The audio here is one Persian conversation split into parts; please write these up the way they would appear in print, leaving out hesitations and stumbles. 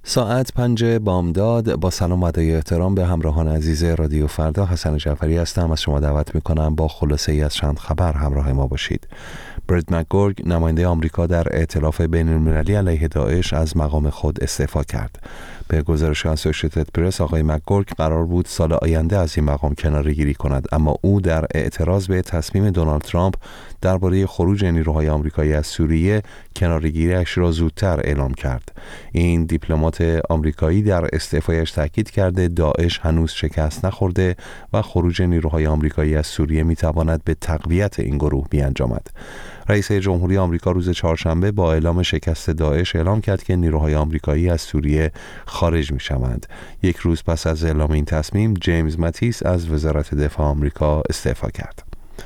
ساعت 5 بامداد. با سلام و ادای احترام به همراهان عزیز رادیو فردا، حسن جعفری هستم. از شما دعوت میکنم با خلاصه ای از چند خبر همراه ما باشید. برد مکگورگ، نماینده آمریکا در ائتلاف بین المللی علیه داعش، از مقام خود استعفا کرد. به گزارش اسوسییتد پرس، آقای مکگورگ قرار بود سال آینده از این مقام کناره‌گیری کند، اما او در اعتراض به تصمیم دونالد ترامپ درباره خروج نیروهای آمریکایی از سوریه کناره‌گیری‌اش را زودتر اعلام کرد. این دیپلمات آمریکایی در استعفایش تاکید کرده داعش هنوز شکست نخورده و خروج نیروهای آمریکایی از سوریه میتواند به تقویت این گروه بیانجامد. رئیس جمهوری آمریکا روز چهارشنبه با اعلام شکست داعش اعلام کرد که نیروهای آمریکایی از سوریه خارج می‌شوند. یک روز پس از اعلام این تصمیم، جیمز ماتیس از وزارت دفاع آمریکا استعفا کرد.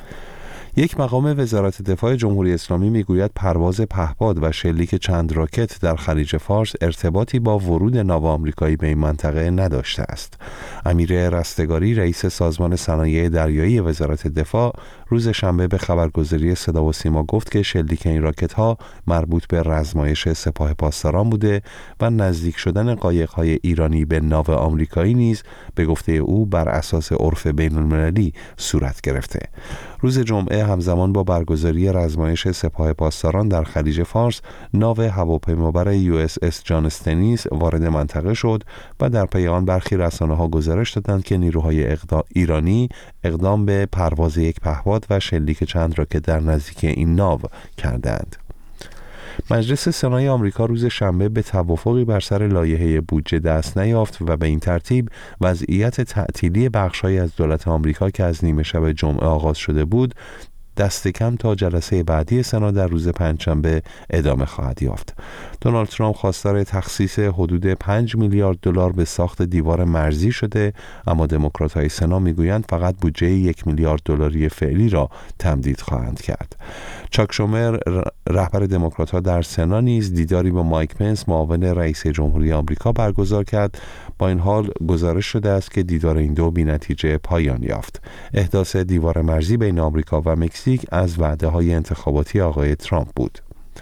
یک مقام وزارت دفاع جمهوری اسلامی میگوید پرواز پهپاد و شلیک چند راکت در خلیج فارس ارتباطی با ورود ناو آمریکایی به این منطقه نداشته است. امیر رستگاری، رئیس سازمان صنایع دریایی وزارت دفاع، روز شنبه به خبرگزاری صدا و سیما گفت که شلیک این راکت‌ها مربوط به رزمایش سپاه پاسداران بوده و نزدیک شدن قایق‌های ایرانی به ناو آمریکایی نیز به گفته او بر اساس عرف بین‌المللی صورت گرفته. روز جمعه همزمان با برگزاری رزمایش سپاه پاسداران در خلیج فارس، ناو هواپیمابر USS جان استنیس وارد منطقه شد و در پی آن برخی رسانه‌ها گزارش دادند که نیروهای ایرانی اقدام به پرواز یک پهپاد و شلیک چند راکت در نزدیکی این ناو کردند. مجلس سنای آمریکا روز شنبه به توافقی بر سر لایحه بودجه دست نیافت و به این ترتیب وضعیت تعطیلی بخش‌هایی از دولت آمریکا که از نیمه شب جمعه آغاز شده بود دست کم تا جلسه بعدی سنا در روز پنجشنبه ادامه خواهد یافت. دونالد ترامپ خواستار تخصیص حدود 5 میلیارد دلار به ساخت دیوار مرزی شده، اما دموکرات‌های سنا میگویند فقط بودجه 1 میلیارد دلاری فعلی را تمدید خواهند کرد. چاک شومر، رهبر دموکرات‌ها در سنا، نیز دیداری با مایک پنس، معاون رئیس جمهوری آمریکا، برگزار کرد. با این حال گزارش شده است که دیدار این دو بی‌نتیجه پایان یافت. احداث دیوار مرزی بین آمریکا و مکزیک از وعده‌های انتخاباتی آقای ترامپ بود.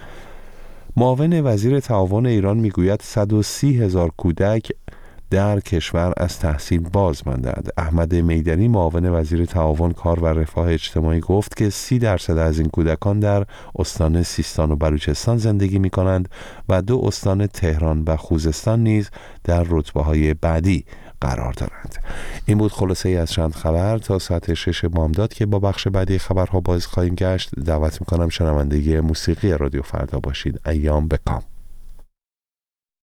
معاون وزیر تعاون ایران میگوید 130,000 کودک در کشور از تحصیل باز ماندند. احمد میدانی، معاون وزیر تعاون، کار و رفاه اجتماعی، گفت که 30% از این کودکان در استان سیستان و بلوچستان زندگی می کنند و 2 استان تهران و خوزستان نیز در رتبه‌های بعدی قرار دارند. این بود خلاصه ای از چند خبر تا ساعت 6 بامداد که با بخش بعدی خبرها باز خواهیم گشت. دعوت میکنم شنونده موسیقی رادیو فردا باشید. ایام بکام.